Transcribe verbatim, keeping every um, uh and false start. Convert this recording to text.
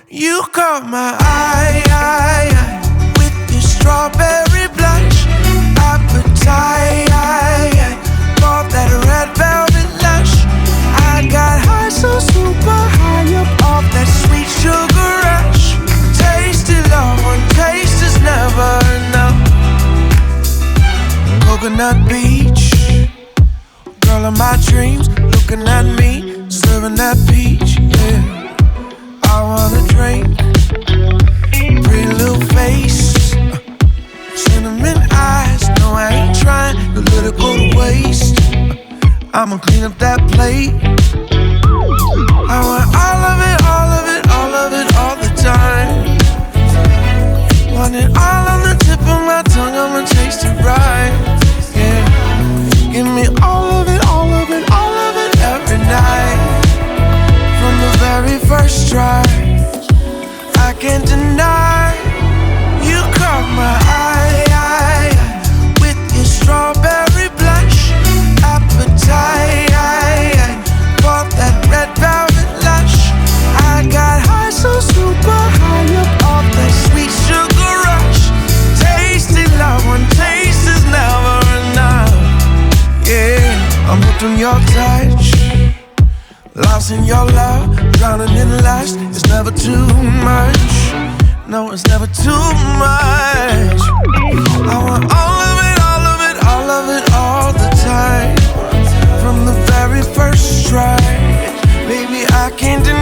You caught my eye, eye, eye with your strawberry blush, appetite for that red velvet lush. I got high, so super high up off that sweet sugar rush. Tasty love, one taste is never enough. Coconut beach, girl of my dreams, looking at me, serving that peach, yeah. I wanna drink, pretty little face, uh, cinnamon eyes. No, I ain't trying to let it go to waste. uh, I'ma clean up that plate. I want all of it, all of it, all of it, all the time. Want it all on the tip of my tongue, I'ma taste it right, yeah. Give me all of it, all of it, all of it, every night. From the very first try, I can't deny. You caught my eye, eye, eye with your strawberry blush, appetite for that red velvet lush. I got high, so super high up off that sweet sugar rush. Tasty love, one taste is never enough. Yeah, I'm hooked on your touch, lost in your love, drowning in lust. It's never too much. No, it's never too much. I want all of it, all of it, all of it, all the time. From the very first try, baby, I can't deny.